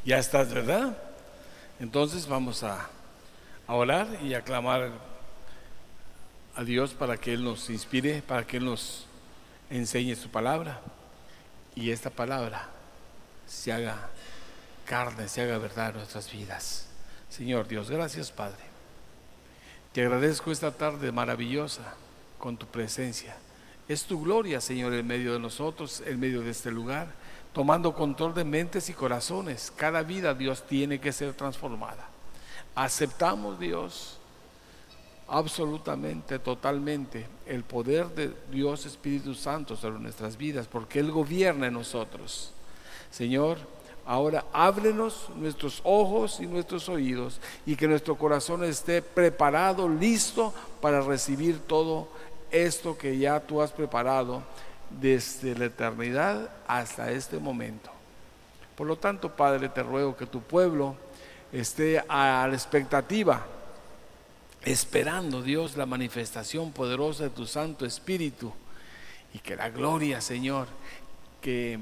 Ya estás, ¿verdad? Entonces vamos a orar y a clamar a Dios para que Él nos inspire, para que Él nos enseñe su palabra y esta palabra se haga carne, se haga verdad en nuestras vidas. Señor Dios, gracias Padre. Te agradezco esta tarde maravillosa con tu presencia. Es tu gloria, Señor, en medio de nosotros, en medio de este lugar, tomando control de mentes y corazones. Cada vida, Dios, tiene que ser transformada. Aceptamos, Dios, absolutamente, totalmente, el poder de Dios Espíritu Santo sobre nuestras vidas, porque Él gobierna en nosotros. Señor, ahora ábrenos nuestros ojos y nuestros oídos, y que nuestro corazón esté preparado, listo para recibir todo esto que ya tú has preparado desde la eternidad hasta este momento. Por lo tanto, Padre, te ruego que tu pueblo esté a la expectativa, esperando, Dios, la manifestación poderosa de tu Santo Espíritu, y que la gloria, Señor, que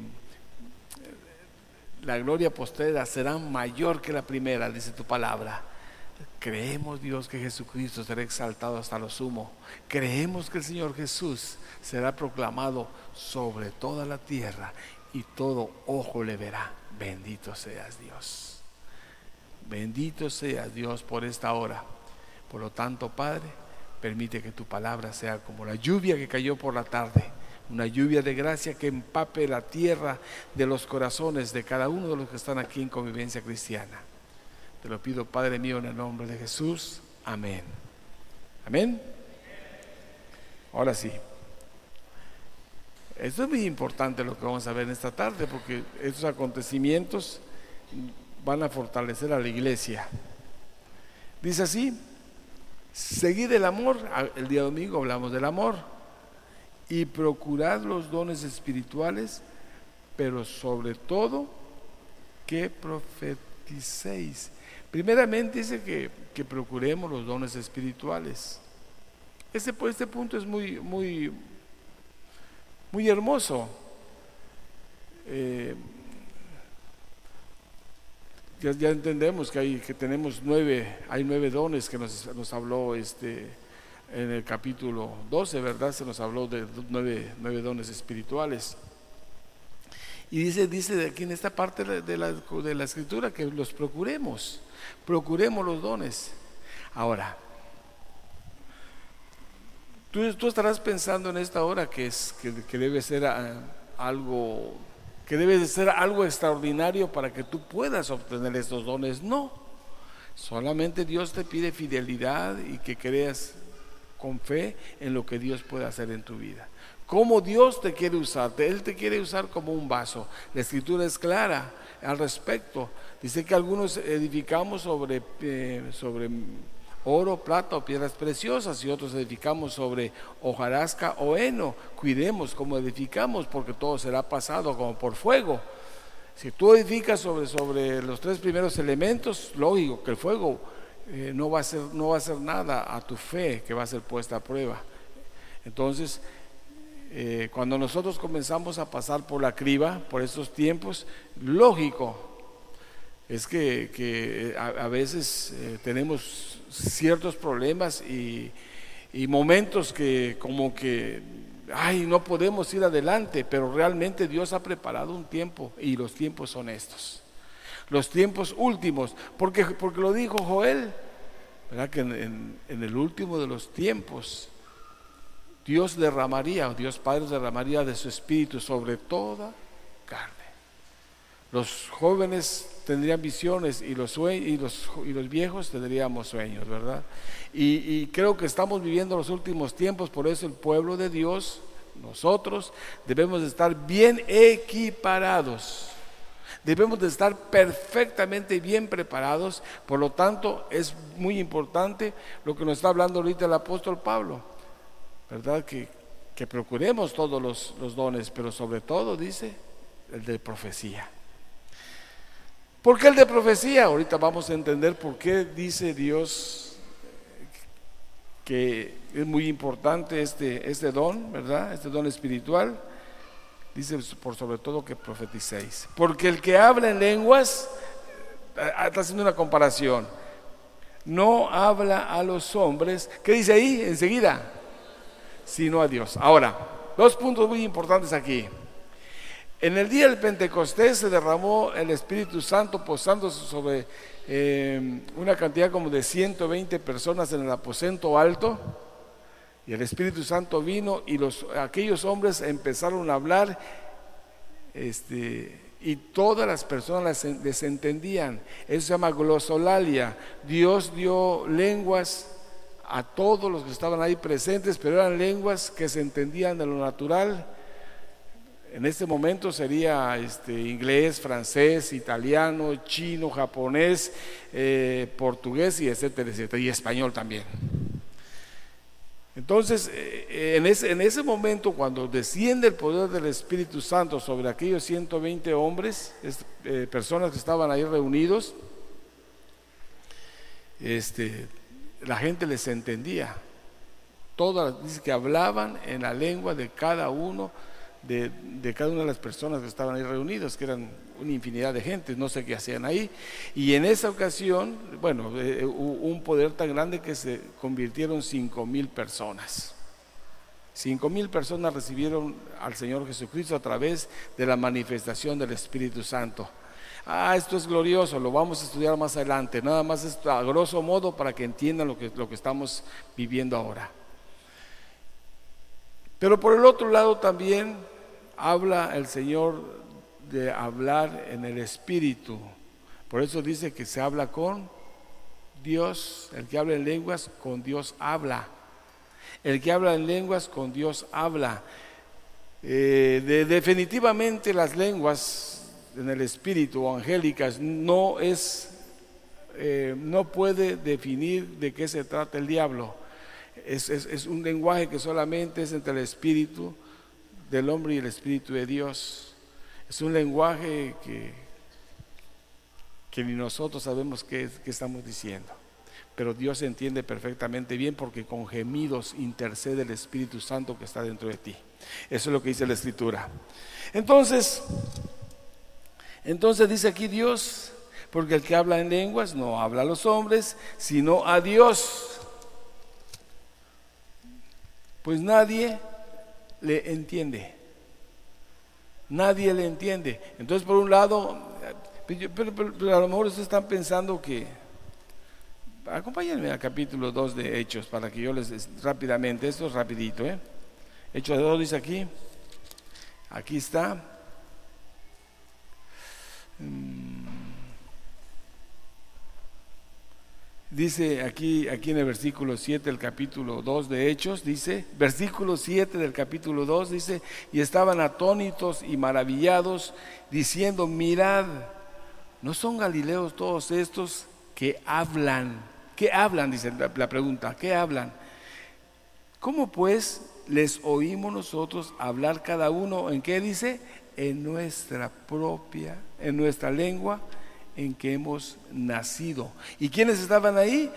la gloria postrera será mayor que la primera, dice tu palabra. Creemos, Dios, que Jesucristo será exaltado hasta lo sumo. Creemos que el Señor Jesús será proclamado sobre toda la tierra y todo ojo le verá. Bendito seas, Dios. Bendito seas, Dios, por esta hora. Por lo tanto, Padre, permite que tu palabra sea como la lluvia que cayó por la tarde, una lluvia de gracia que empape la tierra de los corazones de cada uno de los que están aquí en Convivencia Cristiana. Te lo pido, Padre mío, en el nombre de Jesús. Amén. Amén. Ahora sí. Esto es muy importante lo que vamos a ver en esta tarde, porque estos acontecimientos van a fortalecer a la iglesia. Dice así: seguid el amor. El día domingo hablamos del amor. Y procurad los dones espirituales, pero sobre todo que profeticéis. Primeramente dice que procuremos los dones espirituales. Este punto es muy hermoso. Ya entendemos que tenemos hay 9 dones que nos habló en el capítulo 12, ¿verdad? Se nos habló de 9 dones espirituales. Y dice aquí en esta parte de la escritura que los procuremos los dones. Ahora, tú estarás pensando en esta hora que debe ser algo, que debe de ser algo extraordinario para que tú puedas obtener estos dones. No, solamente Dios te pide fidelidad y que creas con fe en lo que Dios puede hacer en tu vida. Cómo Dios te quiere usar. Él te quiere usar como un vaso. La escritura es clara al respecto. Dice que algunos edificamos sobre oro, plata o piedras preciosas, y otros edificamos sobre hojarasca o heno. Cuidemos cómo edificamos, porque todo será pasado como por fuego. Si tú edificas sobre los 3 primeros elementos, lógico que el fuego no va a hacer nada a tu fe, que va a ser puesta a prueba. Entonces, cuando nosotros comenzamos a pasar por la criba, por estos tiempos, lógico es que a veces tenemos ciertos problemas y momentos que como que no podemos ir adelante, pero realmente Dios ha preparado un tiempo, y los tiempos son estos, los tiempos últimos, porque lo dijo Joel, ¿verdad? Que en el último de los tiempos Dios Padre derramaría de su espíritu sobre toda carne. Los jóvenes tendrían visiones y los viejos tendríamos sueños, ¿verdad? Y creo que estamos viviendo los últimos tiempos. Por eso el pueblo de Dios, nosotros, debemos de estar bien equiparados. Debemos de estar perfectamente bien preparados. Por lo tanto, es muy importante lo que nos está hablando ahorita el apóstol Pablo, ¿verdad? Que procuremos todos los dones, pero sobre todo dice el de profecía. ¿Por qué el de profecía? Ahorita vamos a entender por qué dice Dios que es muy importante este don, ¿verdad? Este don espiritual. Dice por sobre todo que profeticéis, porque el que habla en lenguas Está haciendo una comparación. No habla a los hombres, ¿qué dice ahí enseguida? Sino a Dios. Ahora, dos puntos muy importantes aquí. En el día del Pentecostés se derramó el Espíritu Santo posándose sobre una cantidad como de 120 personas en el aposento alto, y el Espíritu Santo vino y aquellos hombres empezaron a hablar, y todas las personas les entendían. Eso se llama glosolalia. Dios dio lenguas a todos los que estaban ahí presentes, pero eran lenguas que se entendían de lo natural. En este momento sería inglés, francés, italiano, chino, japonés, portugués, y etcétera, etcétera, y español también. Entonces, en ese momento, cuando desciende el poder del Espíritu Santo sobre aquellos 120 hombres, personas que estaban ahí reunidos, la gente les entendía. Todas, dice que hablaban en la lengua de cada uno, de cada una de las personas que estaban ahí reunidos, que eran una infinidad de gente, no sé qué hacían ahí. Y en esa ocasión, bueno, hubo un poder tan grande que se convirtieron 5,000 personas. 5,000 personas recibieron al Señor Jesucristo a través de la manifestación del Espíritu Santo. Esto es glorioso, lo vamos a estudiar más adelante. Nada más esto a grosso modo para que entiendan lo que estamos viviendo ahora. Pero por el otro lado también habla el Señor de hablar en el Espíritu. Por eso dice que se habla con Dios. El que habla en lenguas, con Dios habla. El que habla en lenguas, con Dios habla. Definitivamente las lenguas en el Espíritu o angélicas no puede definir de qué se trata el diablo. Es un lenguaje que solamente es entre el Espíritu del hombre y el Espíritu de Dios. Es un lenguaje que ni nosotros sabemos qué estamos diciendo, pero Dios entiende perfectamente bien, porque con gemidos intercede el Espíritu Santo que está dentro de ti. Eso es lo que dice la Escritura. Entonces dice aquí Dios, porque el que habla en lenguas no habla a los hombres, sino a Dios, pues nadie le entiende. Nadie le entiende. Entonces, por un lado, pero a lo mejor ustedes están pensando que, acompáñenme al capítulo 2 de Hechos para que yo les rápidamente, esto es rapidito, Hechos 2 dice aquí está. Dice aquí en el versículo 7 del capítulo 2 de Hechos, dice, versículo 7 del capítulo 2, dice, y estaban atónitos y maravillados, diciendo, mirad, ¿no son galileos todos estos que hablan? ¿Qué hablan? Dice la pregunta, ¿qué hablan? ¿Cómo pues les oímos nosotros hablar cada uno? ¿En qué dice? En nuestra lengua en que hemos nacido. ¿Y quiénes estaban ahí?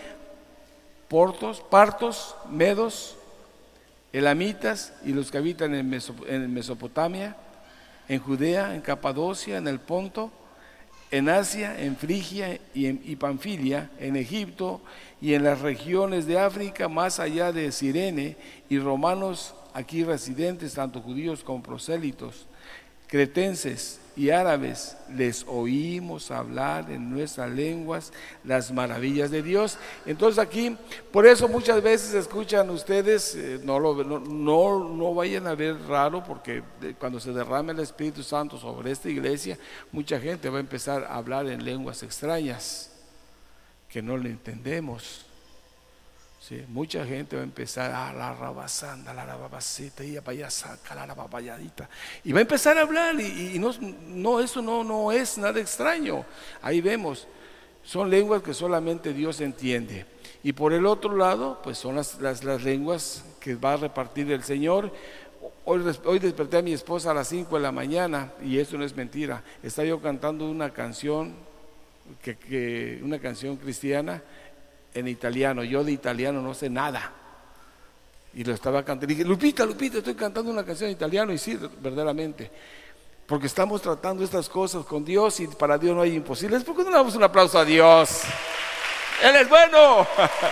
Partos, medos, elamitas y los que habitan en Mesopotamia, en Judea, en Capadocia, en el Ponto, en Asia, en Frigia y Panfilia, en Egipto y en las regiones de África, más allá de Cirene, y romanos aquí residentes, tanto judíos como prosélitos, cretenses y árabes, les oímos hablar en nuestras lenguas las maravillas de Dios. Entonces aquí, por eso muchas veces escuchan ustedes, no vayan a ver raro, porque cuando se derrame el Espíritu Santo sobre esta iglesia, mucha gente va a empezar a hablar en lenguas extrañas que no le entendemos. Sí, mucha gente va a empezar la rabasanda, la rababacita, y vaya saca la rabapayadita, y va a empezar a hablar, y eso no es nada extraño. Ahí vemos, son lenguas que solamente Dios entiende. Y por el otro lado, pues son las lenguas que va a repartir el Señor. Hoy desperté a mi esposa a las 5 de la mañana, y eso no es mentira. Estaba yo cantando una canción, una canción cristiana en italiano. Yo de italiano no sé nada, y lo estaba cantando. Y dije, Lupita, estoy cantando una canción en italiano. Y sí, verdaderamente. Porque estamos tratando estas cosas con Dios y para Dios no hay imposibles. ¿Por qué no le damos un aplauso a Dios? Él es bueno.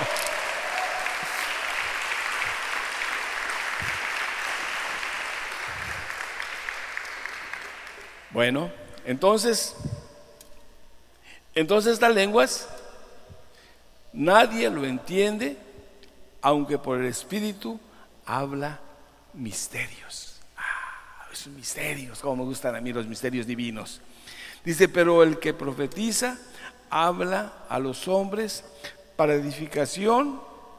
Bueno, entonces las lenguas nadie lo entiende, aunque por el Espíritu habla misterios. Esos misterios, como me gustan a mí los misterios divinos. Dice, pero el que profetiza habla a los hombres para edificación,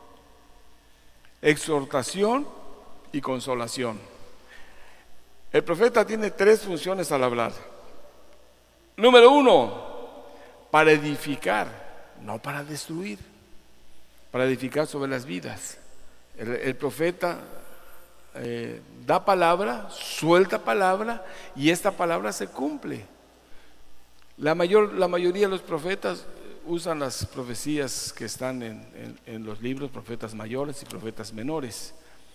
exhortación y consolación. El profeta tiene 3 funciones al hablar. Número 1, para edificar, no para destruir, para edificar sobre las vidas. El profeta da palabra, suelta palabra, y esta palabra se cumple. La mayoría de los profetas usan las profecías que están en los libros, profetas mayores y profetas menores,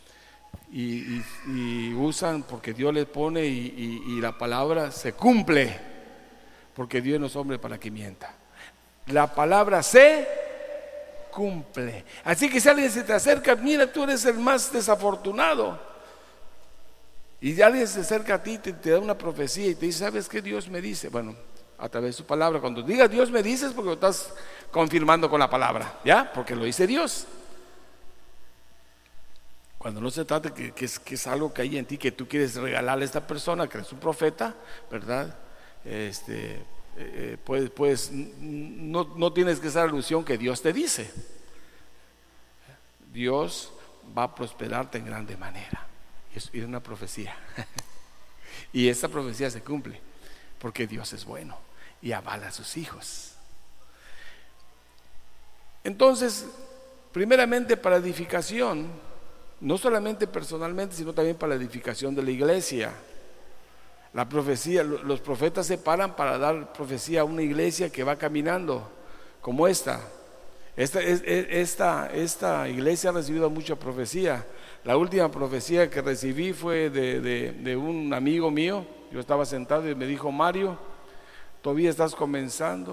y usan porque Dios les pone, y la palabra se cumple, porque Dios no es hombre para que mienta. La palabra se cumple. Así que si alguien se te acerca, mira, tú eres el más desafortunado, y alguien se acerca a ti, te da una profecía y te dice, ¿sabes qué Dios me dice? Bueno, a través de su palabra. Cuando digas Dios me dice es porque lo estás confirmando con la palabra, ¿ya? Porque lo dice Dios. Cuando no se trata que es algo que hay en ti, que tú quieres regalarle a esta persona, que es un profeta, ¿verdad? Pues no tienes que hacer alusión que Dios te dice. Dios va a prosperarte en grande manera. Es una profecía. Y esa profecía se cumple porque Dios es bueno y avala a sus hijos. Entonces, primeramente para edificación, no solamente personalmente, sino también para la edificación de la iglesia. La profecía, los profetas se paran para dar profecía a una iglesia que va caminando como esta. Esta iglesia ha recibido mucha profecía. La última profecía que recibí fue de un amigo mío. Yo estaba sentado y me dijo, Mario, todavía estás comenzando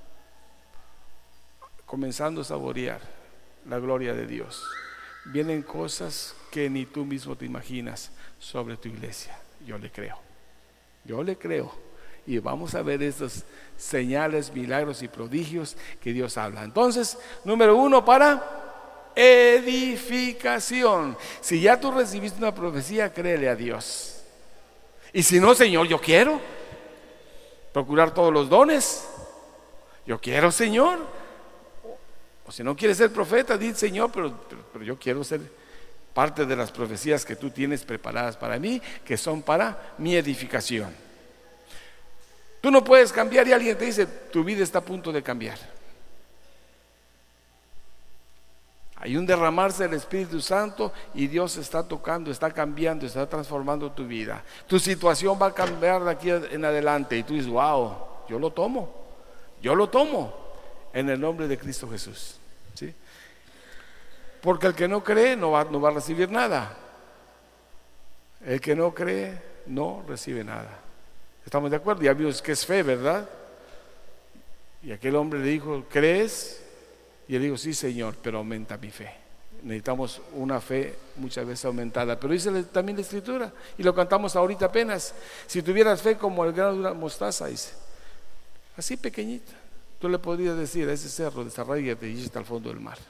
a saborear la gloria de Dios. Vienen cosas que ni tú mismo te imaginas sobre tu iglesia. Yo le creo. Y vamos a ver estos señales, milagros y prodigios que Dios habla. Entonces, número 1, para edificación. Si ya tú recibiste una profecía, créele a Dios. Y si no, Señor, yo quiero procurar todos los dones. Yo quiero, Señor. O si no quieres ser profeta, di, Señor, pero yo quiero ser parte de las profecías que tú tienes preparadas para mí, que son para mi edificación. Tú no puedes cambiar y alguien te dice, tu vida está a punto de cambiar. Hay un derramarse del Espíritu Santo y Dios está tocando, está cambiando, está transformando tu vida. Tu situación va a cambiar de aquí en adelante y tú dices, wow, yo lo tomo en el nombre de Cristo Jesús, ¿sí? Porque el que no cree no va a recibir nada. El que no cree no recibe nada. ¿Estamos de acuerdo? Ya vimos que es fe, ¿verdad? Y aquel hombre le dijo, ¿crees? Y él dijo, sí, Señor, pero aumenta mi fe. Necesitamos una fe muchas veces aumentada. Pero dice también la Escritura, y lo cantamos ahorita apenas, si tuvieras fe como el grano de una mostaza, dice, así pequeñita, tú le podrías decir a ese cerro, desarráigate y échate al fondo del mar.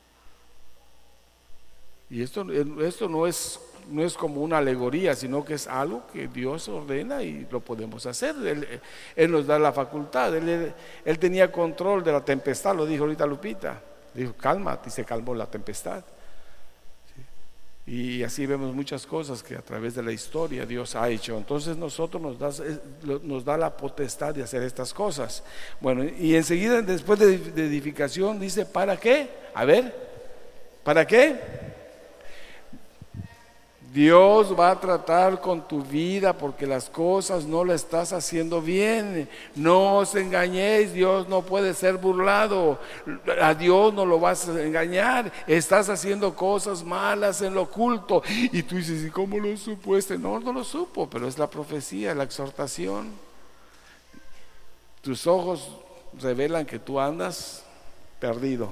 Y esto no es como una alegoría, sino que es algo que Dios ordena y lo podemos hacer. Él nos da la facultad. Él tenía control de la tempestad, lo dijo ahorita Lupita. Dijo, cálmate, y se calmó la tempestad. ¿Sí? Y así vemos muchas cosas que a través de la historia Dios ha hecho. Entonces nosotros nos da la potestad de hacer estas cosas. Bueno, y enseguida después de edificación dice, ¿para qué? A ver, ¿para qué? Dios va a tratar con tu vida porque las cosas no las estás haciendo bien. No os engañéis, Dios no puede ser burlado. A Dios no lo vas a engañar. Estás haciendo cosas malas en lo oculto. Y tú dices, ¿y cómo lo supo este? No, no lo supo, pero es la profecía, la exhortación. Tus ojos revelan que tú andas perdido.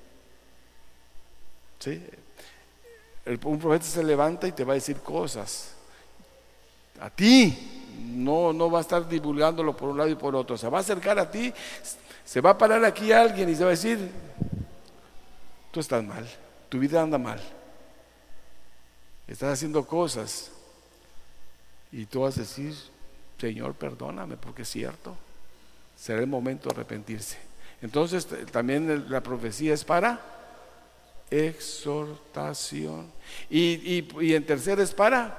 ¿Sí? Un profeta se levanta y te va a decir cosas a ti, no va a estar divulgándolo por un lado y por otro. Se va a acercar a ti, se va a parar aquí alguien y se va a decir, tú estás mal, tu vida anda mal, estás haciendo cosas, y tú vas a decir, Señor, perdóname, porque es cierto, será el momento de arrepentirse. Entonces también la profecía es para exhortación, y en tercera es para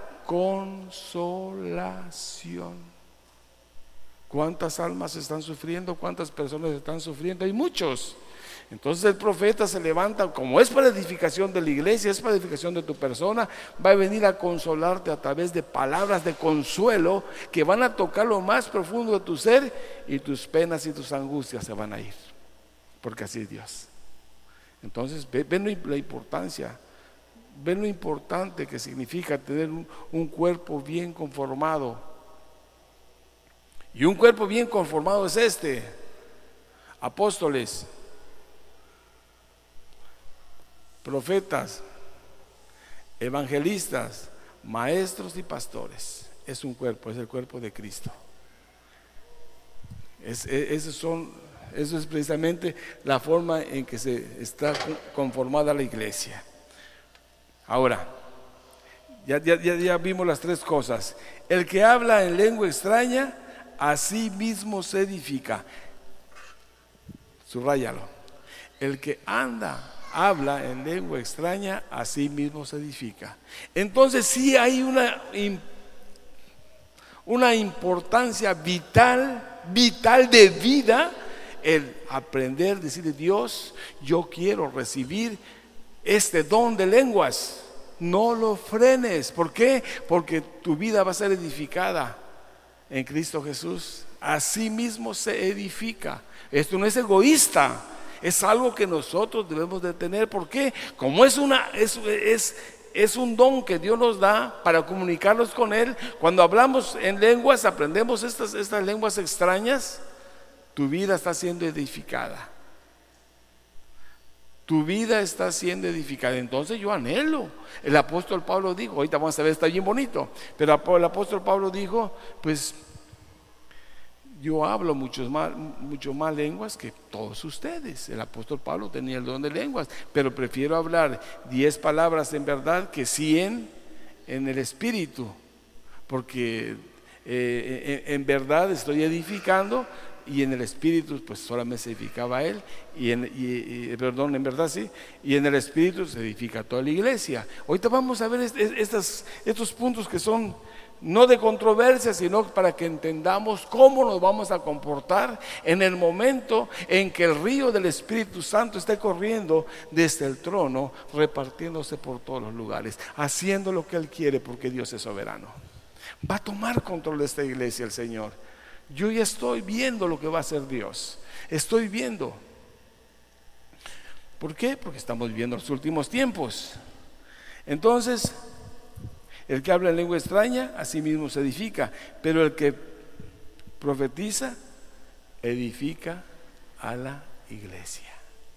consolación. ¿Cuántas almas están sufriendo? ¿Cuántas personas están sufriendo? Hay muchos. Entonces el profeta se levanta, como es para edificación de la iglesia, es para edificación de tu persona, va a venir a consolarte a través de palabras de consuelo que van a tocar lo más profundo de tu ser, y tus penas y tus angustias se van a ir, porque así es Dios. Entonces ven la importancia, ven lo importante que significa tener un cuerpo bien conformado. Y un cuerpo bien conformado es este: apóstoles, profetas, evangelistas, maestros y pastores. Es un cuerpo, es el cuerpo de Cristo. Eso es precisamente la forma en que se está conformada la iglesia. Ahora, ya vimos las tres cosas. El que habla en lengua extraña, a sí mismo se edifica. Subráyalo. El que habla en lengua extraña, a sí mismo se edifica. Entonces sí hay una importancia vital de vida, el aprender, decirle, Dios, yo quiero recibir este don de lenguas. No lo frenes. ¿Por qué? Porque tu vida va a ser edificada en Cristo Jesús. Así mismo se edifica. Esto no es egoísta, es algo que nosotros debemos de tener. ¿Por qué? Como es un don que Dios nos da para comunicarnos con Él. Cuando hablamos en lenguas, aprendemos estas lenguas extrañas, tu vida está siendo edificada. Tu vida está siendo edificada. Entonces yo anhelo. El apóstol Pablo dijo, ahorita vamos a ver, está bien bonito, pero el apóstol Pablo dijo, pues yo hablo mucho más lenguas que todos ustedes. El apóstol Pablo tenía el don de lenguas, pero prefiero hablar 10 palabras en verdad que 100 en el espíritu, porque en verdad estoy edificando, y en el espíritu pues solamente se edificaba él, en verdad sí, y en el espíritu se edifica toda la iglesia. Ahorita vamos a ver estos puntos que son no de controversia, sino para que entendamos cómo nos vamos a comportar en el momento en que el río del Espíritu Santo esté corriendo desde el trono, repartiéndose por todos los lugares, haciendo lo que Él quiere, porque Dios es soberano. Va a tomar control de esta iglesia el Señor. Yo ya estoy viendo lo que va a hacer Dios. Estoy viendo. ¿Por qué? Porque estamos viviendo los últimos tiempos. Entonces, el que habla en lengua extraña, a sí mismo se edifica, pero el que profetiza, edifica a la iglesia.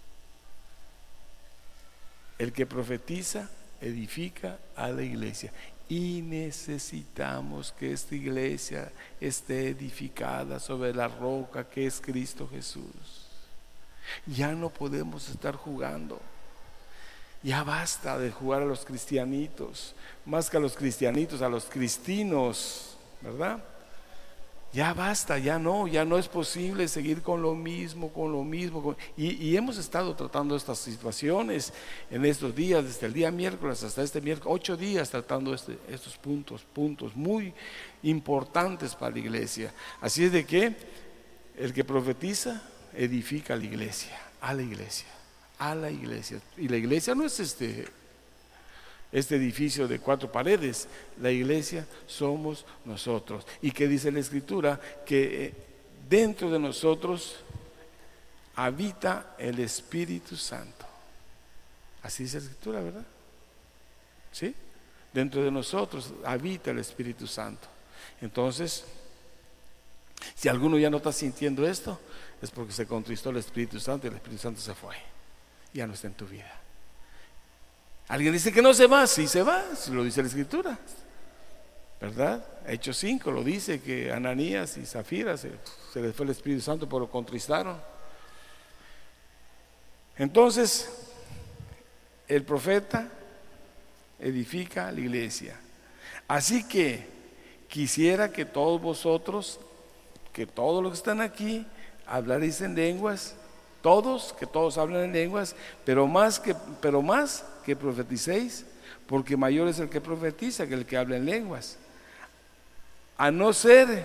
El que profetiza, edifica a la iglesia. Y necesitamos que esta iglesia esté edificada sobre la roca que es Cristo Jesús. Ya no podemos estar jugando. Ya basta de jugar a los cristianitos, más que a los cristianitos, a los cristinos, ¿verdad? Ya basta, ya no es posible seguir con lo mismo. Y hemos estado tratando estas situaciones en estos días, desde el día miércoles hasta este miércoles, 8 días tratando estos puntos muy importantes para la iglesia. Así es de que el que profetiza edifica a la iglesia, a la iglesia. Y la iglesia no es este edificio de 4 paredes. La iglesia somos nosotros. ¿Y qué dice la Escritura? Que dentro de nosotros habita el Espíritu Santo. Así dice la Escritura, ¿verdad? ¿Sí? Dentro de nosotros habita el Espíritu Santo. Entonces, si alguno ya no está sintiendo esto, es porque se contristó el Espíritu Santo y el Espíritu Santo se fue. Ya no está en tu vida. Alguien dice que no se va, sí se va, si lo dice la Escritura, ¿verdad? Hechos 5 lo dice, que Ananías y Zafira se les fue el Espíritu Santo, pero lo contristaron. Entonces, el profeta edifica la iglesia. Así que quisiera que todos vosotros, que todos los que están aquí, hablaréis en lenguas, que todos hablen en lenguas, pero más que profeticéis, porque mayor es el que profetiza que el que habla en lenguas. A no ser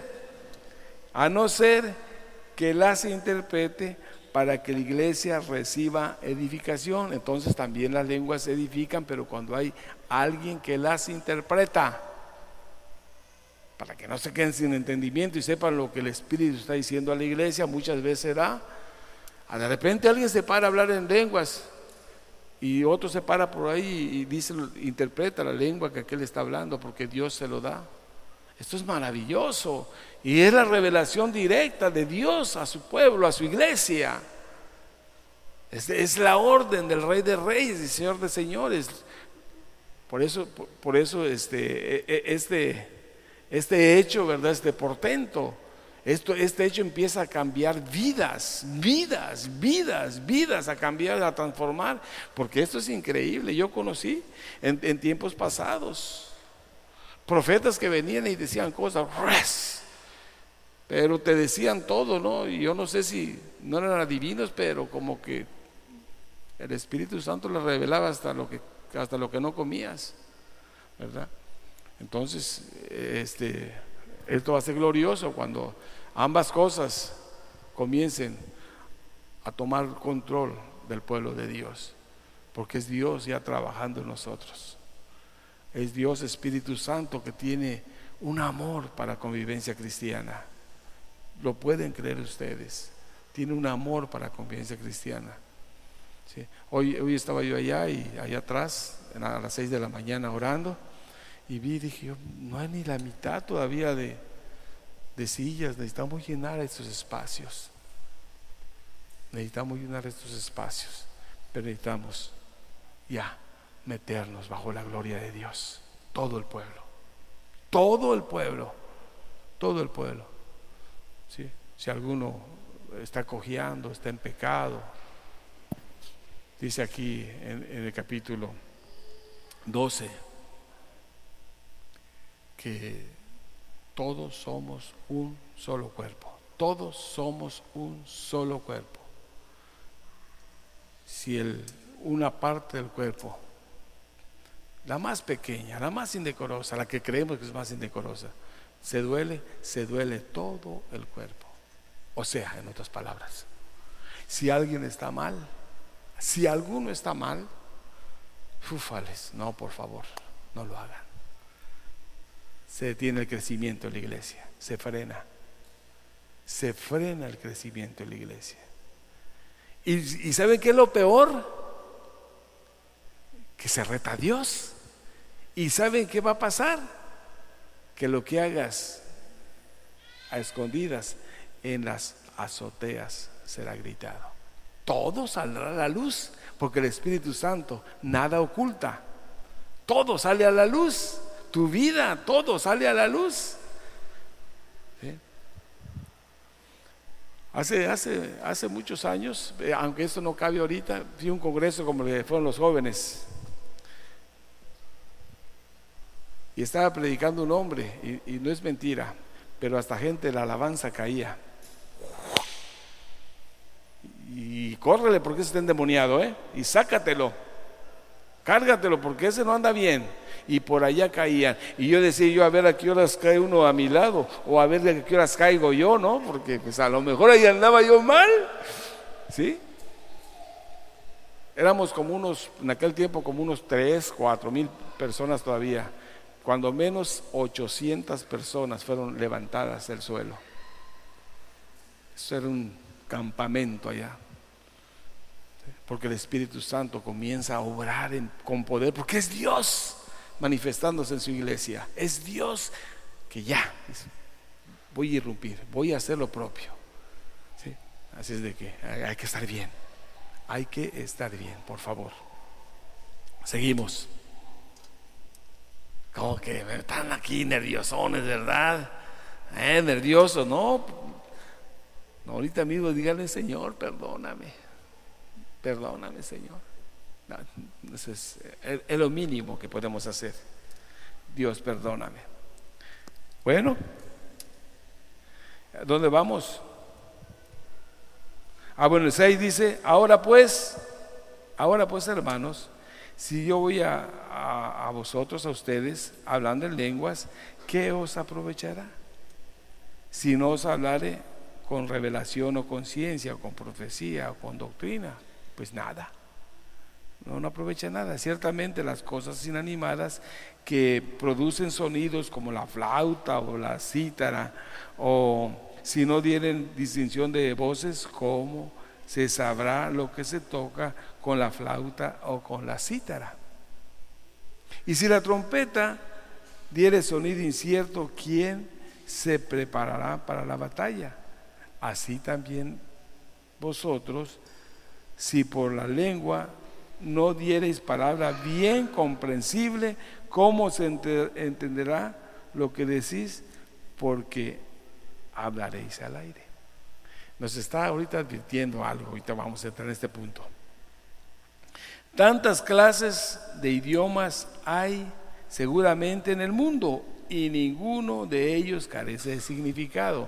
que las interprete para que la iglesia reciba edificación. Entonces también las lenguas se edifican, pero cuando hay alguien que las interpreta, para que no se queden sin entendimiento y sepan lo que el Espíritu está diciendo a la iglesia. Muchas veces será, de repente alguien se para a hablar en lenguas y otro se para por ahí y dice, interpreta la lengua que aquel está hablando, porque Dios se lo da. Esto es maravilloso y es la revelación directa de Dios a su pueblo, a su iglesia. Es la orden del Rey de Reyes y Señor de Señores. Por eso este hecho, ¿verdad? Este portento, este hecho empieza a cambiar vidas, a cambiar, a transformar, porque esto es increíble. Yo conocí en tiempos pasados profetas que venían y decían cosas, pero te decían todo, ¿no? Y yo no sé si no eran adivinos, pero como que el Espíritu Santo les revelaba hasta lo que no comías, ¿verdad? Entonces, esto va a ser glorioso cuando ambas cosas comiencen a tomar control del pueblo de Dios, porque es Dios ya trabajando en nosotros. Es Dios Espíritu Santo que tiene un amor para la convivencia cristiana. Lo pueden creer ustedes. Tiene un amor para la convivencia cristiana. ¿Sí? Hoy estaba yo allá atrás, a las 6 de la mañana orando, y dije yo, no hay ni la mitad todavía de sillas. Necesitamos llenar estos espacios. Pero necesitamos ya meternos bajo la gloria de Dios. Todo el pueblo. ¿Sí? Si alguno está cojeando, está en pecado, dice aquí en el capítulo 12 que todos somos un solo cuerpo. Si una parte del cuerpo, la más pequeña, la más indecorosa, la que creemos que es más indecorosa, se duele todo el cuerpo. O sea, en otras palabras, si alguien está mal, si alguno está mal, fúfales, no, por favor, no lo hagan. Se detiene el crecimiento de la iglesia, se frena el crecimiento de la iglesia. ¿Y saben qué es lo peor? Que se reta a Dios. ¿Y saben qué va a pasar? Que lo que hagas a escondidas en las azoteas será gritado. Todo saldrá a la luz, porque el Espíritu Santo nada oculta. Todo sale a la luz. Tu vida, todo sale a la luz. ¿Sí? Hace muchos años, aunque esto no cabe ahorita, fui a un congreso como el que fueron los jóvenes. Y estaba predicando un hombre, y no es mentira, pero hasta gente de la alabanza caía. Y córrele porque ese está endemoniado, y sácatelo, cárgatelo porque ese no anda bien. Y por allá caían. Y yo decía, a ver a qué horas cae uno a mi lado, o a ver a qué horas caigo yo, ¿no? Porque pues a lo mejor ahí andaba yo mal, ¿sí? Éramos en aquel tiempo como unos 3,000, 4,000 personas todavía. Cuando menos 800 personas fueron levantadas del suelo. Eso era un campamento allá. Porque el Espíritu Santo comienza a obrar con poder, porque es Dios manifestándose en su iglesia. Es Dios que ya voy a irrumpir, voy a hacer lo propio. ¿Sí? Así es de que hay que estar bien. Hay que estar bien, por favor. Seguimos. Como que están aquí nerviosones, ¿verdad? Nerviosos, no. Ahorita mismo díganle: Señor, perdóname, Señor. No, eso es lo mínimo que podemos hacer. Dios, perdóname. Bueno, ¿dónde vamos? Bueno, el 6 dice: ahora pues, hermanos, si yo voy a vosotros, a ustedes, hablando en lenguas, ¿qué os aprovechará? Si no os hablare con revelación o con ciencia, o con profecía, o con doctrina, pues nada. No aprovecha nada. Ciertamente las cosas inanimadas que producen sonidos como la flauta o la cítara, o si no dieren distinción de voces, ¿cómo se sabrá lo que se toca con la flauta o con la cítara? Y si la trompeta diere sonido incierto, ¿quién se preparará para la batalla? Así también vosotros, si por la lengua no diereis palabra bien comprensible, ¿cómo se entenderá lo que decís? Porque hablaréis al aire. Nos está ahorita advirtiendo algo. Ahorita vamos a entrar en este punto. Tantas clases de idiomas hay seguramente en el mundo, y ninguno de ellos carece de significado.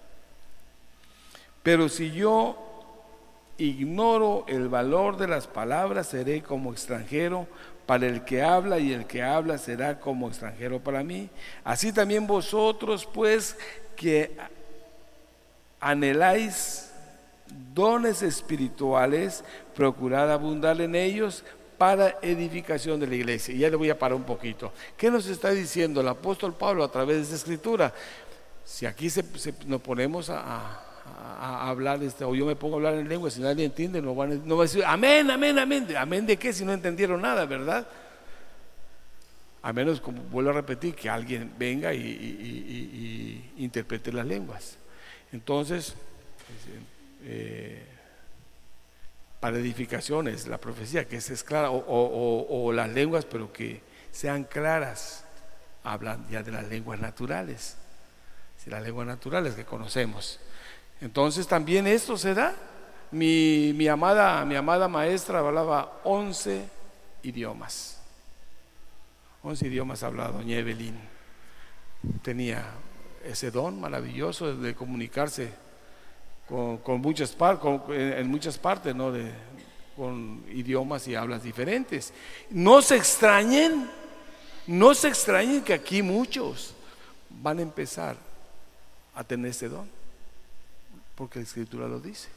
Pero si yo ignoro el valor de las palabras, seré como extranjero para el que habla, y el que habla será como extranjero para mí. Así también vosotros, pues, que anheláis dones espirituales, procurad abundar en ellos para edificación de la iglesia. Y ya le voy a parar un poquito. ¿Qué nos está diciendo el apóstol Pablo a través de esta escritura? Si aquí nos ponemos a hablar, o yo me pongo a hablar en lengua, si nadie entiende, no va a decir amén, amén, amén. ¿Amén de qué? Si no entendieron nada, ¿verdad? A menos, como vuelvo a repetir, que alguien venga y interprete las lenguas. Entonces, para edificaciones, la profecía que es clara, o las lenguas, pero que sean claras. Hablan ya de las lenguas naturales, las lenguas naturales que conocemos. Entonces también esto se da. Mi amada maestra hablaba 11 idiomas. 11 idiomas hablaba doña Evelyn. Tenía ese don maravilloso de comunicarse con muchas en muchas partes, ¿no? Con idiomas y hablas diferentes. No se extrañen que aquí muchos van a empezar a tener ese don, porque la escritura lo dice.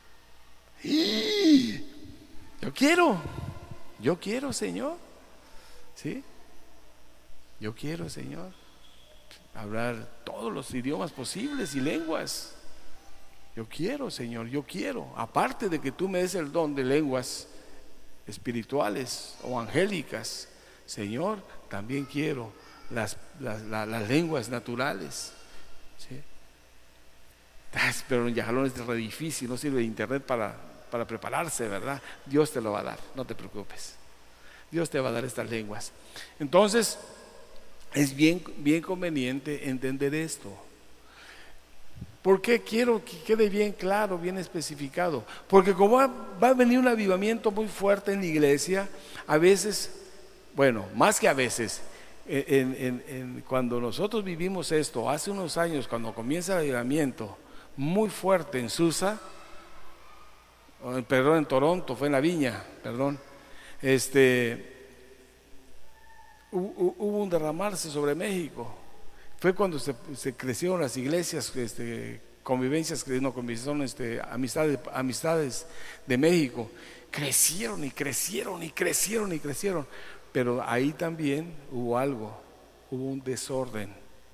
Yo quiero, Señor. ¿Sí? Yo quiero, Señor, hablar todos los idiomas posibles y lenguas. Yo quiero, Señor, aparte de que tú me des el don de lenguas espirituales o angélicas, Señor, también quiero las lenguas naturales. ¿Sí? Pero en Yajalón es re difícil, no sirve de internet para prepararse, ¿verdad? Dios te lo va a dar, no te preocupes. Dios te va a dar estas lenguas. Entonces, es bien conveniente entender esto. Porque quiero que quede bien claro, bien especificado. Porque como va a venir un avivamiento muy fuerte en la iglesia, a veces, bueno, más que a veces, cuando nosotros vivimos esto, hace unos años, cuando comienza el avivamiento muy fuerte en Susa, en Toronto, fue en la Viña, hubo un derramarse sobre México. Fue cuando se crecieron las iglesias, amistades de México. Crecieron. Pero ahí también hubo algo, hubo un desorden,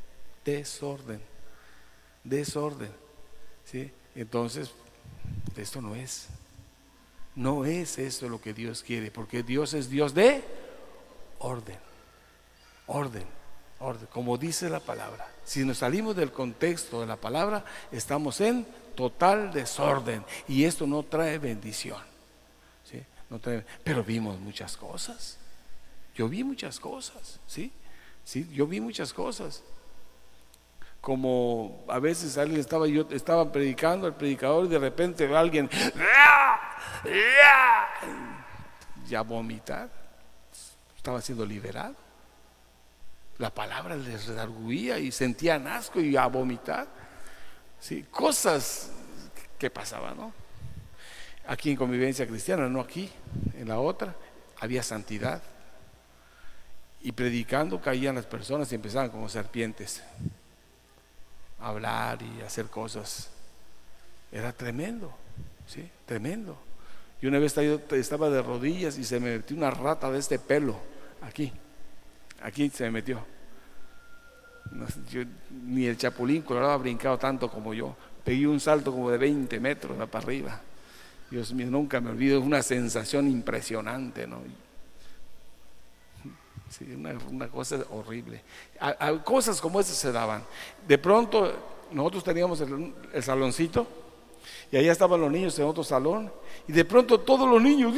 ¿sí? Entonces, esto no es esto lo que Dios quiere, porque Dios es Dios de orden, orden, como dice la palabra. Si nos salimos del contexto de la palabra, estamos en total desorden, y esto no trae bendición, ¿sí? No trae, pero vimos muchas cosas. Yo vi muchas cosas, ¿sí? Sí, yo vi muchas cosas. Como a veces yo estaba predicando, el predicador, y de repente ve a alguien ya vomitar. Estaba siendo liberado. La palabra les redarguía y sentían asco y a vomitar. Sí, cosas que pasaban, ¿no? Aquí en Convivencia Cristiana, no aquí, en la otra, había santidad. Y predicando caían las personas y empezaban como serpientes a hablar y hacer cosas. Era tremendo, ¿sí? Tremendo. Y una vez yo estaba de rodillas y se me metió una rata de este pelo aquí se me metió. Ni el Chapulín Colorado ha brincado tanto como yo. Pegué un salto como de 20 metros para arriba. Dios mío, nunca me olvido, es una sensación impresionante, ¿no? Sí, una cosa horrible. Cosas como esas se daban. De pronto nosotros teníamos el saloncito, y allá estaban los niños en otro salón, y de pronto todos los niños,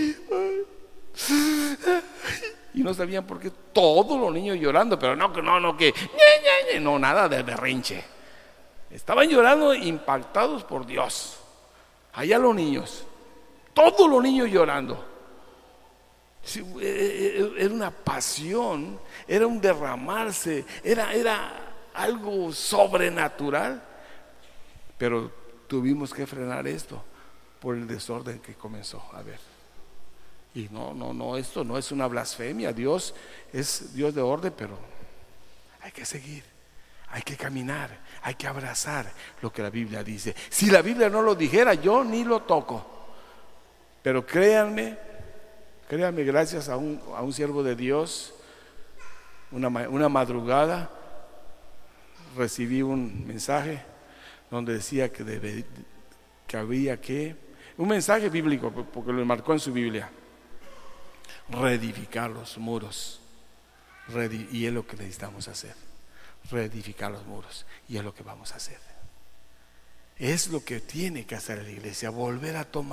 y no sabían por qué, todos los niños llorando, pero no, nada de berrinche. Estaban llorando, impactados por Dios. Allá los niños, todos los niños llorando. Sí, era una pasión, era un derramarse, era algo sobrenatural. Pero tuvimos que frenar esto por el desorden que comenzó a haber. Y no, esto no es una blasfemia. Dios es Dios de orden, pero hay que seguir, hay que caminar, hay que abrazar lo que la Biblia dice. Si la Biblia no lo dijera, yo ni lo toco. Pero créanme, gracias a un siervo de Dios, una madrugada recibí un mensaje donde decía que había un mensaje bíblico, porque lo marcó en su Biblia, reedificar los muros. Y es lo que necesitamos hacer, reedificar los muros, y es lo que vamos a hacer. Es lo que tiene que hacer la iglesia, volver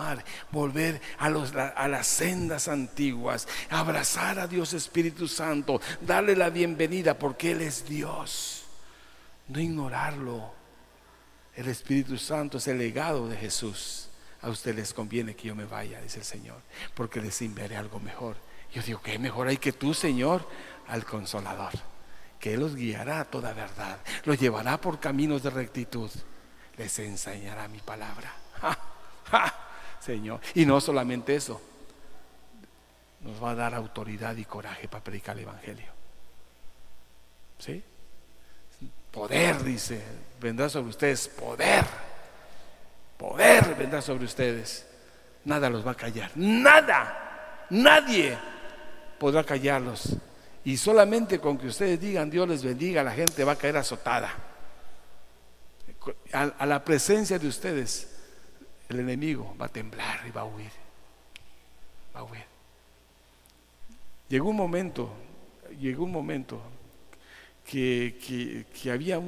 a las sendas antiguas, abrazar a Dios Espíritu Santo, darle la bienvenida porque Él es Dios, no ignorarlo. El Espíritu Santo es el legado de Jesús. A ustedes les conviene que yo me vaya, dice el Señor, porque les enviaré algo mejor. Yo digo, ¿qué mejor hay que tú, Señor? Al Consolador, que Él los guiará a toda verdad, los llevará por caminos de rectitud, les enseñará mi palabra. Señor, y no solamente eso, nos va a dar autoridad y coraje para predicar el Evangelio. ¿Sí? Poder, dice, vendrá sobre ustedes, poder vendrá sobre ustedes. Nada los va a callar, nadie podrá callarlos. Y solamente con que ustedes digan Dios les bendiga, la gente va a caer azotada. A la presencia de ustedes, el enemigo va a temblar y va a huir. Llegó un momento que había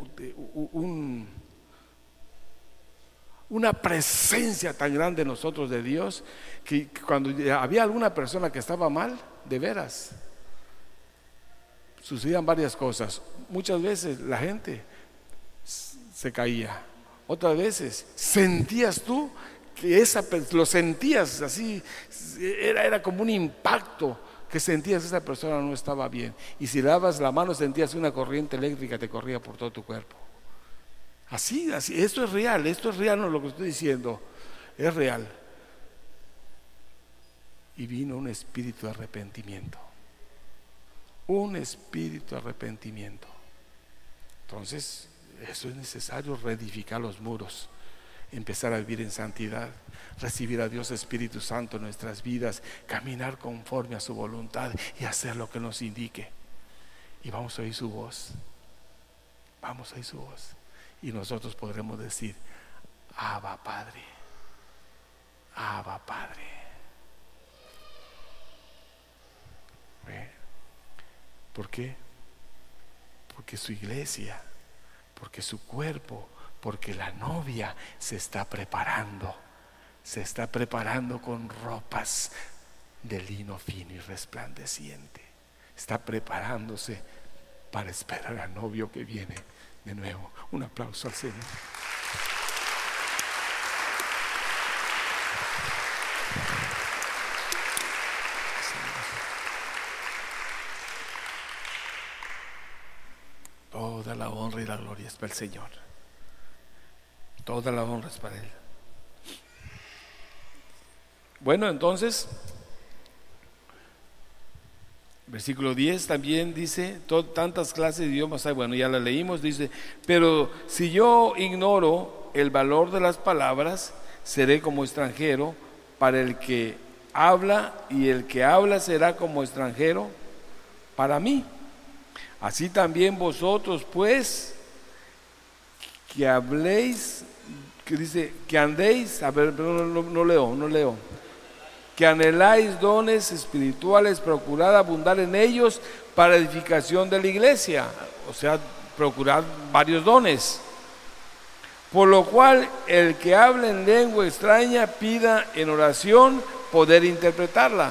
una presencia tan grande en nosotros de Dios, que cuando había alguna persona que estaba mal, de veras, sucedían varias cosas. Muchas veces la gente se caía, otras veces sentías tú que lo sentías así, era como un impacto, que sentías que esa persona no estaba bien, y si le dabas la mano sentías una corriente eléctrica te corría por todo tu cuerpo. Así, esto es real, no lo que estoy diciendo, es real. Y vino un espíritu de arrepentimiento. Entonces, eso es necesario, reedificar los muros, empezar a vivir en santidad. recibir a Dios Espíritu Santo en nuestras vidas, caminar conforme a su voluntad y hacer lo que nos indique. Y vamos a oír su voz. Vamos a oír su voz. Y nosotros podremos decir: Abba Padre, Abba Padre. ¿Por qué? Porque su iglesia, porque su cuerpo, porque la novia se está preparando con ropas de lino fino y resplandeciente. Está preparándose para esperar al novio que viene de nuevo. Un aplauso al Señor. Toda la honra y la gloria es para el Señor. Toda la honra es para Él. Bueno, entonces, versículo 10 también dice: tantas clases de idiomas hay. Bueno, ya la leímos. Dice: pero si yo ignoro el valor de las palabras, seré como extranjero para el que habla, y el que habla será como extranjero para mí. Así también vosotros, pues, que habléis, que dice, que andéis, a ver, no leo, que anheláis dones espirituales, procurad abundar en ellos para edificación de la iglesia. O sea, procurad varios dones. Por lo cual, el que habla en lengua extraña, pida en oración poder interpretarla.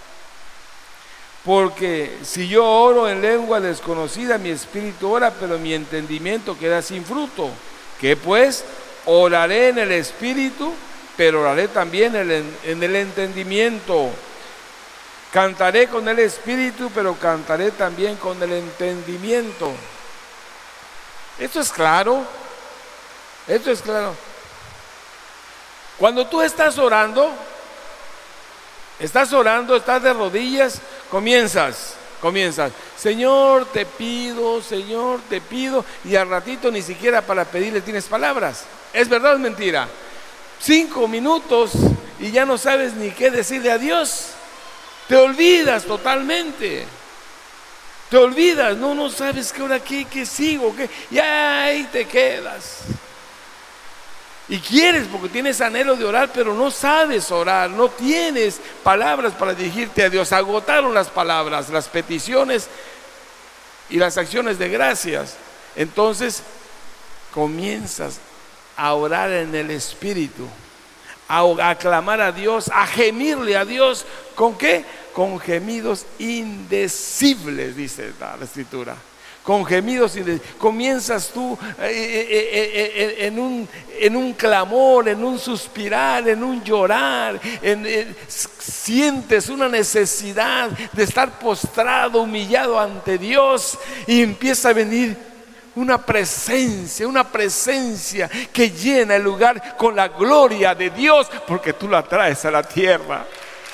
Porque si yo oro en lengua desconocida, mi espíritu ora, pero mi entendimiento queda sin fruto. ¿Qué pues? Oraré en el espíritu, pero oraré también en el entendimiento. Cantaré con el espíritu, pero cantaré también con el entendimiento. Esto es claro. Esto es claro. Cuando tú estás orando, estás de rodillas, comienzas, Señor te pido, y al ratito ni siquiera para pedirle tienes palabras. ¿Es verdad o es mentira? 5 minutos y ya no sabes ni qué decirle a Dios. Te olvidas totalmente. Te olvidas, no sabes qué hora, qué sigo, y ahí te quedas. Y quieres, porque tienes anhelo de orar, pero no sabes orar, no tienes palabras para dirigirte a Dios. Agotaron las palabras, las peticiones y las acciones de gracias. Entonces comienzas a orar en el Espíritu, a clamar a Dios, a gemirle a Dios. ¿Con qué? Con gemidos indecibles, dice la Escritura. Con gemidos indecibles. Comienzas tú en un clamor, en un suspirar, en un llorar, sientes una necesidad de estar postrado, humillado ante Dios, y empieza a venir una presencia que llena el lugar con la gloria de Dios, porque tú la traes a la tierra.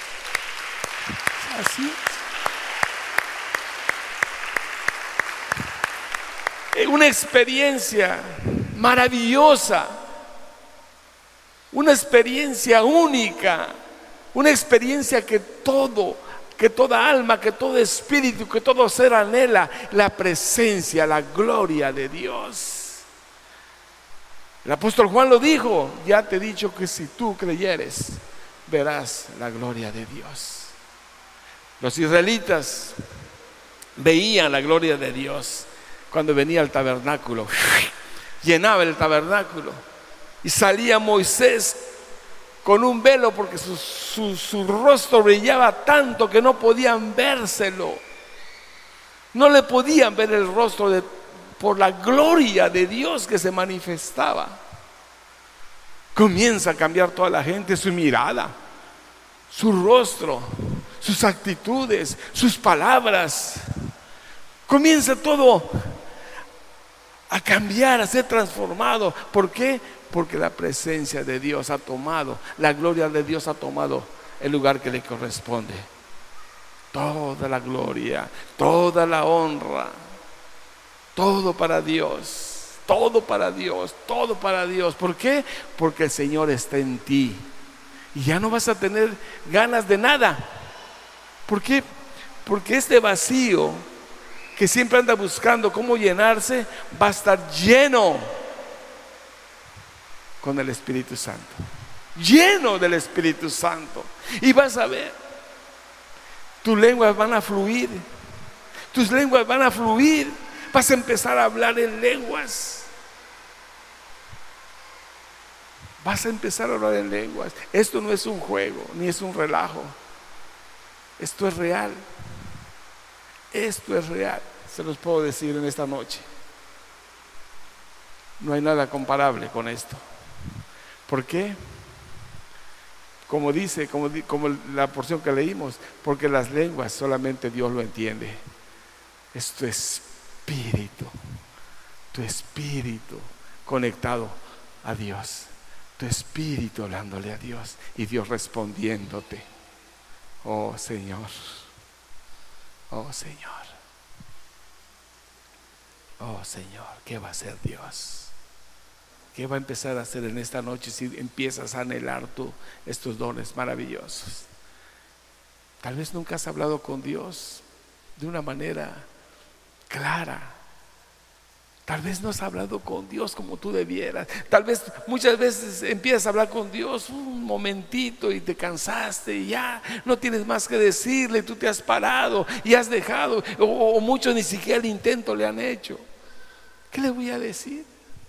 Así. Una experiencia maravillosa, una experiencia única, una experiencia que toda alma, que todo espíritu, que todo ser anhela: la presencia, la gloria de Dios. El apóstol Juan lo dijo: ya te he dicho que si tú creyeres, verás la gloria de Dios. Los israelitas veían la gloria de Dios cuando venía al tabernáculo, llenaba el tabernáculo, y salía Moisés con un velo, porque su rostro brillaba tanto que no podían vérselo, no le podían ver el rostro por la gloria de Dios que se manifestaba. Comienza a cambiar toda la gente, su mirada, su rostro, sus actitudes, sus palabras. Comienza todo a cambiar, a ser transformado. ¿Por qué? Porque la presencia de Dios ha tomado, la gloria de Dios ha tomado el lugar que le corresponde. Toda la gloria, toda la honra, todo para Dios, todo para Dios, todo para Dios. ¿Por qué? Porque el Señor está en ti. y ya no vas a tener ganas de nada. ¿Por qué? Porque este vacío que siempre anda buscando cómo llenarse va a estar lleno con el Espíritu Santo, lleno del Espíritu Santo. Y vas a ver, tus lenguas van a fluir, tus lenguas van a fluir, vas a empezar a hablar en lenguas, vas a empezar a hablar en lenguas. Esto no es un juego, ni es un relajo, esto es real, esto es real, se los puedo decir en esta noche. No hay nada comparable con esto. ¿Por qué? Como dice, como la porción que leímos, porque las lenguas solamente Dios lo entiende. Es tu espíritu conectado a Dios, tu espíritu hablándole a Dios y Dios respondiéndote. Oh Señor, oh Señor, oh Señor, ¿qué va a hacer Dios? ¿Qué va a empezar a hacer en esta noche si empiezas a anhelar tú estos dones maravillosos? Tal vez nunca has hablado con Dios de una manera clara. Tal vez no has hablado con Dios como tú debieras. Tal vez muchas veces empiezas a hablar con Dios un momentito y te cansaste y ya no tienes más que decirle. Tú te has parado y has dejado, o muchos ni siquiera el intento le han hecho. ¿Qué le voy a decir?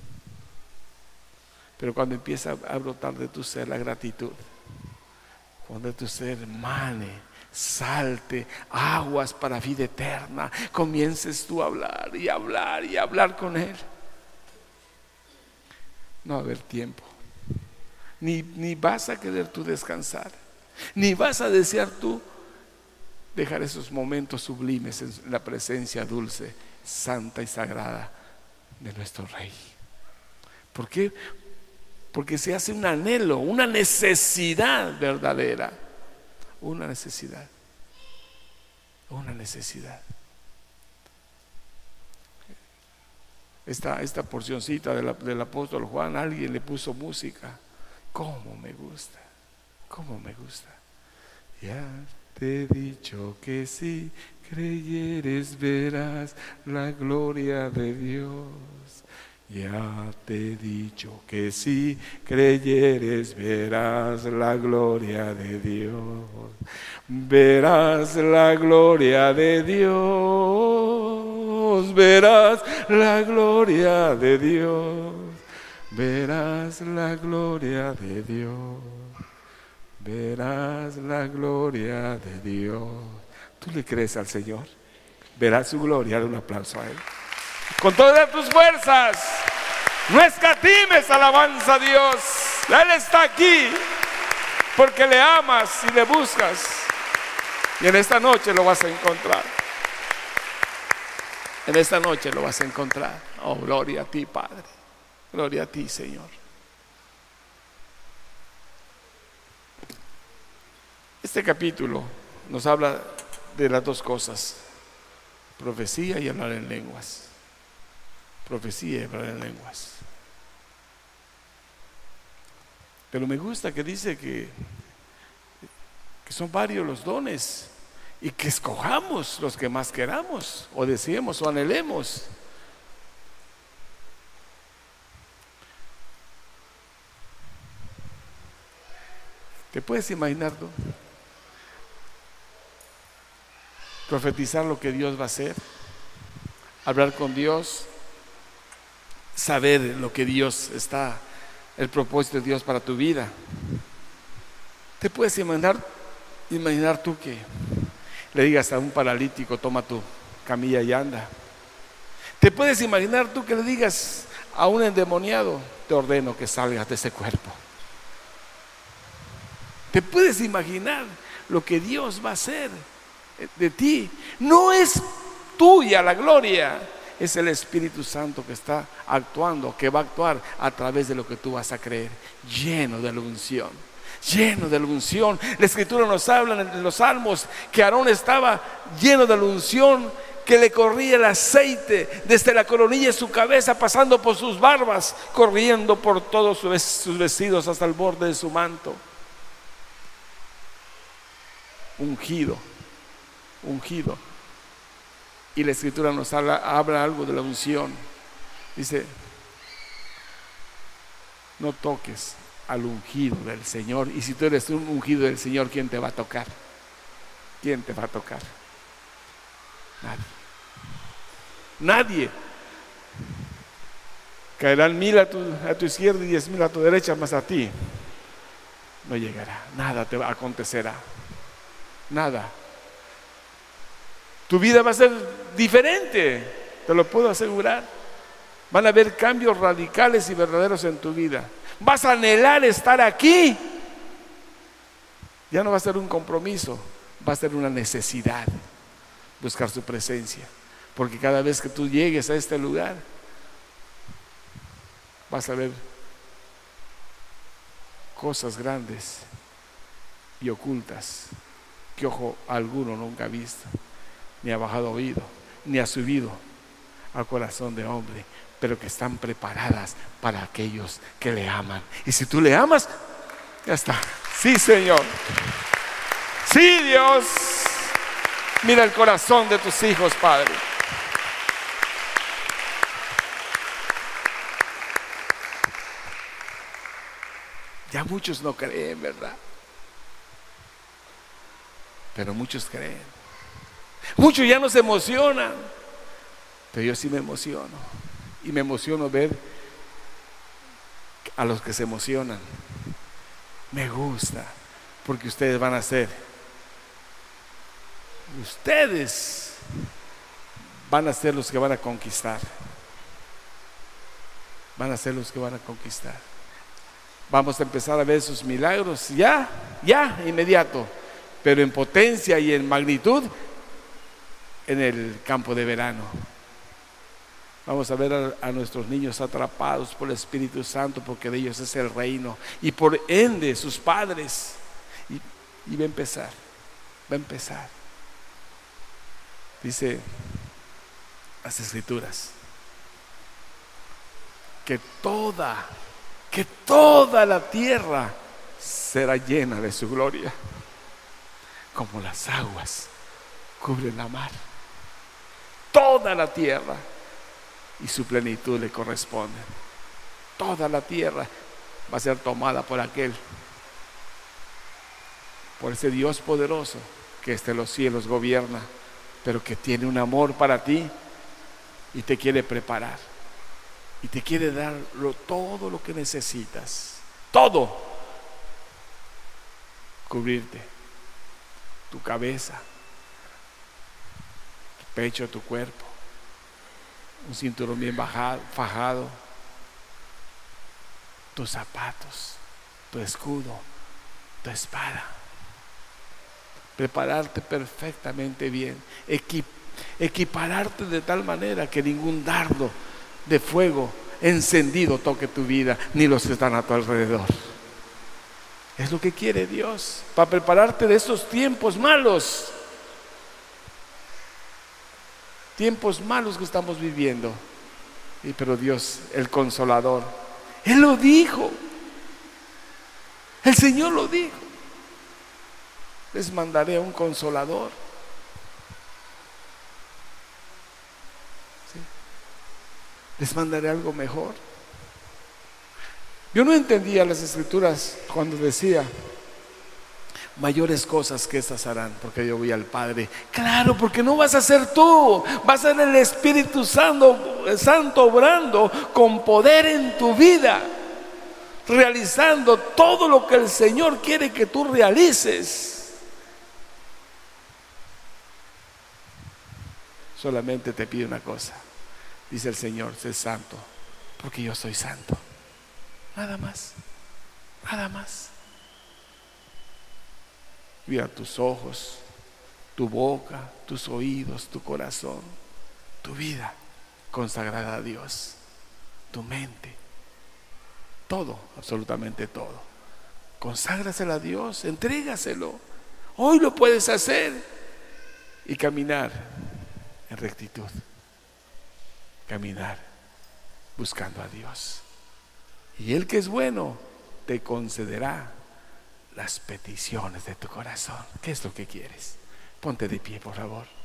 Pero cuando empieza a brotar de tu ser la gratitud, cuando de tu ser mane, salte aguas para vida eterna, comiences tú a hablar y hablar y hablar con Él, no va a haber tiempo, ni vas a querer tú descansar, ni vas a desear tú dejar esos momentos sublimes en la presencia dulce, santa y sagrada de nuestro Rey. ¿Por qué? Porque se hace un anhelo, una necesidad verdadera, una necesidad. Esta porcioncita del apóstol Juan, alguien le puso música. ¿Cómo me gusta? ¿Cómo me gusta? Ya te he dicho que si creyeres verás la gloria de Dios. Ya te he dicho que si creyeres verás la gloria de Dios. Verás la gloria de Dios. Verás la gloria de Dios. Verás la gloria de Dios. Verás la gloria de Dios. ¿Tú le crees al Señor? Verás su gloria. Dale un aplauso a Él. Con todas tus fuerzas, no escatimes alabanza a Dios. Él está aquí porque le amas y le buscas, y en esta noche lo vas a encontrar. En esta noche lo vas a encontrar. Oh, gloria a ti, Padre, gloria a ti, Señor. Este capítulo nos habla de las dos cosas: profecía y hablar en lenguas. Profecía y hablar en lenguas. Pero me gusta que dice que son varios los dones y que escojamos los que más queramos, o deseemos, o anhelemos. ¿Te puedes imaginar tú? Profetizar lo que Dios va a hacer, hablar con Dios, saber lo que Dios está, el propósito de Dios para tu vida. ¿Te puedes imaginar tú que le digas a un paralítico: toma tu camilla y anda? ¿Te puedes imaginar tú que le digas a un endemoniado: te ordeno que salgas de ese cuerpo? ¿Te puedes imaginar lo que Dios va a hacer de ti? No es tuya la gloria, es el Espíritu Santo que está actuando, que va a actuar a través de lo que tú vas a creer, lleno de la unción, lleno de la unción. La Escritura nos habla en los Salmos que Aarón estaba lleno de la unción, que le corría el aceite desde la coronilla de su cabeza, pasando por sus barbas, corriendo por todos sus vestidos hasta el borde de su manto. ungido, ungido. Y la Escritura nos habla algo de la unción. Dice: no toques al ungido del Señor. Y si tú eres un ungido del Señor, ¿quién te va a tocar? ¿Quién te va a tocar? Nadie. Nadie. Caerán 1000 a tu izquierda y 10,000 a tu derecha, mas a ti no llegará. Nada te acontecerá. Nada. Tu vida va a ser diferente, te lo puedo asegurar. Van a haber cambios radicales y verdaderos en tu vida. Vas a anhelar estar aquí. Ya no va a ser un compromiso, va a ser una necesidad buscar su presencia. Porque cada vez que tú llegues a este lugar, vas a ver cosas grandes y ocultas que ojo alguno nunca ha visto, ni ha bajado oído, ni ha subido al corazón de hombre, pero que están preparadas para aquellos que le aman. Y si tú le amas, ya está. Sí, Señor. Sí, Dios. Mira el corazón de tus hijos, Padre. Ya muchos no creen, ¿verdad? Pero muchos creen. Muchos ya no se emocionan, pero yo sí me emociono. Y me emociono ver a los que se emocionan. Me gusta, porque ustedes van a ser. Ustedes van a ser los que van a conquistar. Van a ser los que van a conquistar. Vamos a empezar a ver sus milagros ya, inmediato, pero en potencia y en magnitud en el campo de verano. Vamos a ver a nuestros niños atrapados por el Espíritu Santo, porque de ellos es el reino, y por ende sus padres. Y va a empezar, va a empezar. Dice las Escrituras que toda la tierra será llena de su gloria, como las aguas cubren la mar. Toda la tierra y su plenitud le corresponde. Toda la tierra va a ser tomada por ese Dios poderoso que desde los cielos gobierna, pero que tiene un amor para ti y te quiere preparar y te quiere dar todo lo que necesitas. Todo. Cubrirte, tu cabeza, tu pecho, tu cuerpo, un cinturón bien fajado, tus zapatos, tu escudo, tu espada. Prepararte perfectamente bien, equipararte de tal manera que ningún dardo de fuego encendido toque tu vida, ni los que están a tu alrededor. Es lo que quiere Dios, para prepararte de esos tiempos malos que estamos viviendo. Pero Dios, el Consolador, Él lo dijo, el Señor lo dijo: les mandaré un Consolador. ¿Sí? Les mandaré algo mejor. Yo no entendía las Escrituras cuando decía: mayores cosas que estas harán, porque yo voy al Padre. Claro, porque no vas a ser tú, va a ser el Espíritu Santo obrando con poder en tu vida, realizando todo lo que el Señor quiere que tú realices. Solamente te pido una cosa, dice el Señor: sé santo, porque yo soy santo. Nada más, nada más. Mira tus ojos, tu boca, tus oídos, tu corazón, tu vida consagrada a Dios, tu mente, todo, absolutamente todo. Conságraselo a Dios, entrégaselo. Hoy lo puedes hacer y caminar en rectitud, caminar buscando a Dios. Y Él, que es bueno, te concederá las peticiones de tu corazón. ¿Qué es lo que quieres? Ponte de pie, por favor.